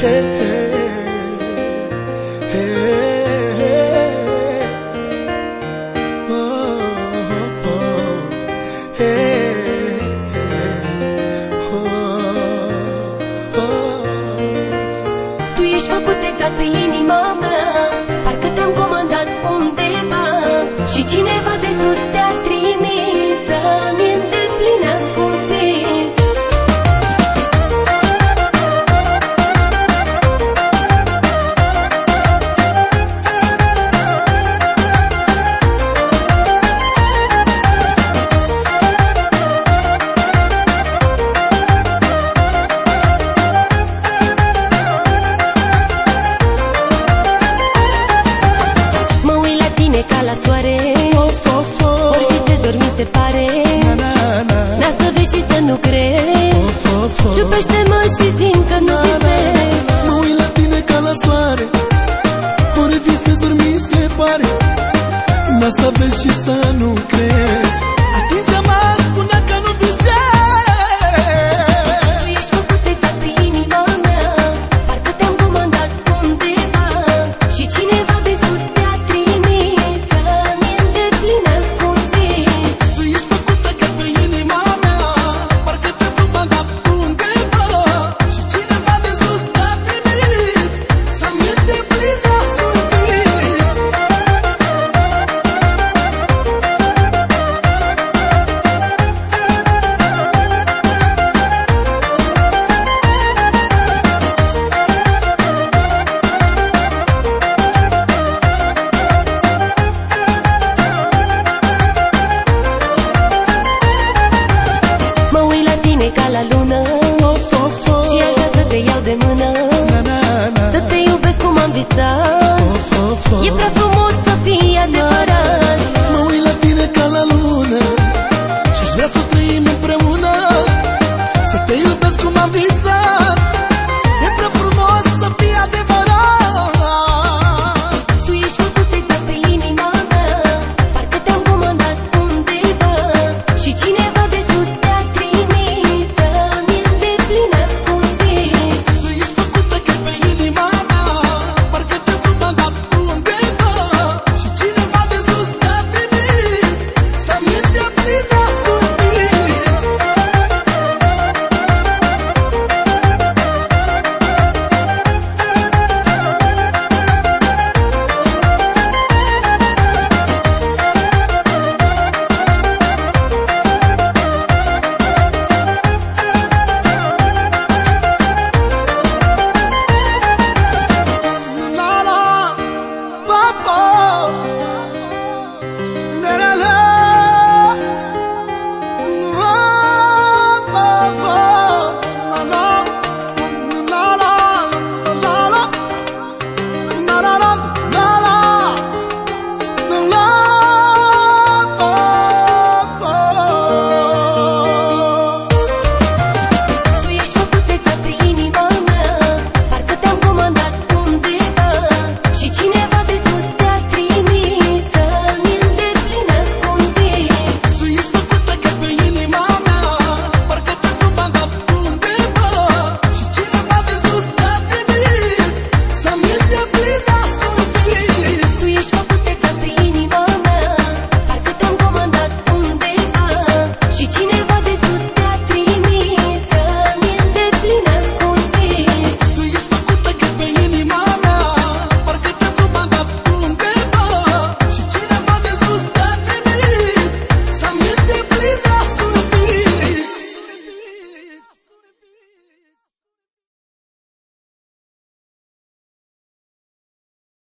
Hey, hey, hey, hey. Oh, oh, hey, hey. Oh, oh. Tu ești făcut exact pe inima mea, parcă te-am comandat undeva și cineva de sus te-a trimis să-mi îndeplinească un vis. Ca la soare, orice de dormit se pare. N-a să vezi și să nu crezi. Ciupește-mă și zi-mi că nu visezi. Mă uit la tine ca la soare, ori visezi, ori mi se pare. N-a să vezi și să nu crezi. Atinge-mă, spune că nu visezi. Tu ești făcut exact pe inima mea, parcă te-am comandat undeva și cineva de sus te-a trimis să-mi îndeplinească un vis. Tu ești făcută chiar pe inima mea, parcă te-am comandat undeva și cineva de sus te-a trimis să-mi îndeplinească un vis. Ca la lună și aș vrea să te iau de mână, să te iubesc cum am visat. E prea